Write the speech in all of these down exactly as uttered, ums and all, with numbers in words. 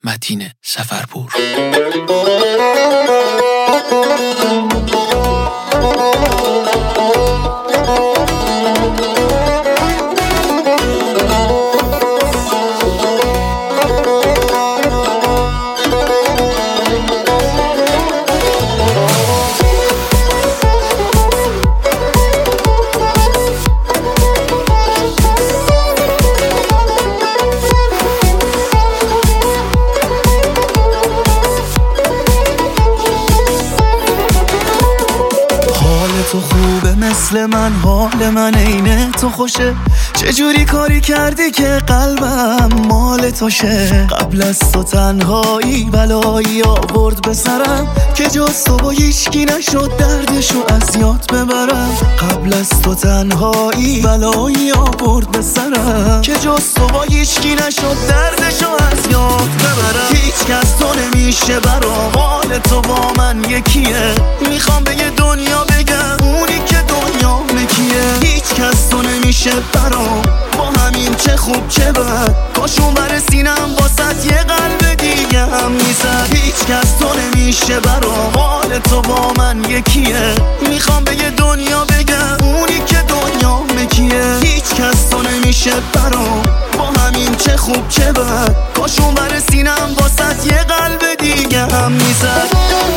متین سفرپور. تو خوبه مثل من، حال من عین تو خوشه. چجوری کاری کردی که قلبم مال تو شه؟ قبل از تو تنهایی بلایی آورد به سرم که جز تو با هیچکی نشد دردشو از یاد ببرم. قبل از تو تنهایی بلایی آورد به سرم که جز تو با هیچکی نشد دردشو از یاد ببرم. هیچ کس تو نمیشه برام، حال تو با من یکیه. میخوام به یه دنیا بگم اونی که دنیا مکیه. هیچ کس تو نمیشه برام، با همین چه خوب چه بد. کاشون برسینم واسط یه قلب دیگه هم میزد. هیچ کس تو نمیشه برام، حال تو با من یکیه. میخوام به یه دنیا بگم اونی که دنیا مکیه. هیچ کس تو نمیشه برام، با همین چه خوب چه بد. کاشون برسینم واسط یه قلب دیگه هم میزد.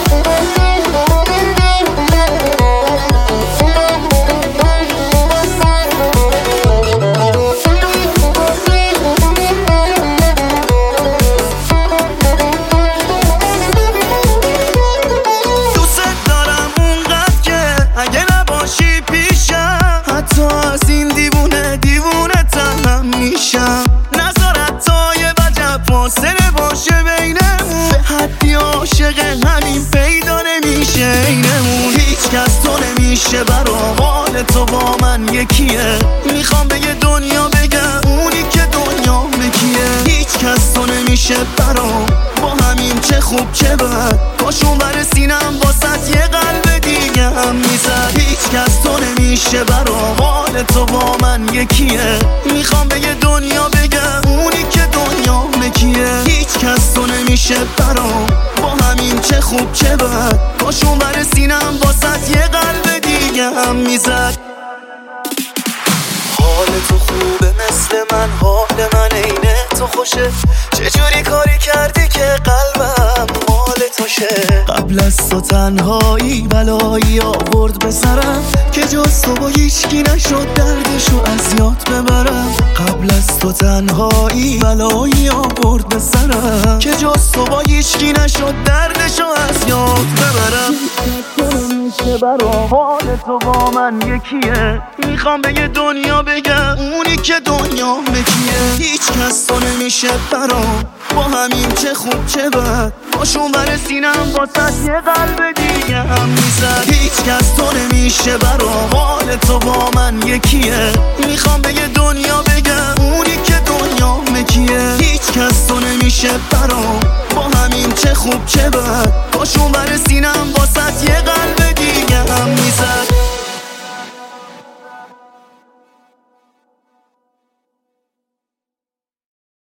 فاصله باشه بینمون، به حدی عاشق همین پیدا نمیشه اینمون. هیچ کس تو نمیشه برام، حال تو با من یکیه. میخوام به یه دنیا بگم اونی که دنیا مکیه. هیچ کس تو نمیشه برام، با همین چه خوب چه بد. کاشون برسینم واسط یه قلب دیگه هم میزد. هیچ کس تو نمیشه برام، حال تو با من یکیه. میخوام به یه دنیا بگم اونی که دنیا مکیه. هیچ کس تو نمیشه برام، با همین چه خوب چه بد. کاشون برسینم واسط یه قلب دیگه هم میزد. حال تو خوبه مثل من، حال من عین تو خوشه. چجوری کاری کردی که قلبم مال تو شه؟ قبل از تو تنهایی بلایی آورد به سرم که جز تو با هیچکی نشد دردشو از یاد ببرم. قبل از تو تنهایی بلایی آورد به سرم که جز تو با هیچکی نشد دردشو از یاد ببرم. برام حال تو با من یکیه. میخوام به یه دنیا بگم اونی که دنیا مکیه. هیچ کس تو نمیشه برام، با همین چه خوب چه بد. باشون برسینم واسط یه قلب دیگه هم میزد. هیچ کس تو نمیشه برام، حال تو با من یکیه. میخوام به یه دنیا بگم اونی که دنیا مکیه. هیچ کس تو نمیشه برام، با همین چه خوب چه بد. باشون برسینم واسط یه قلب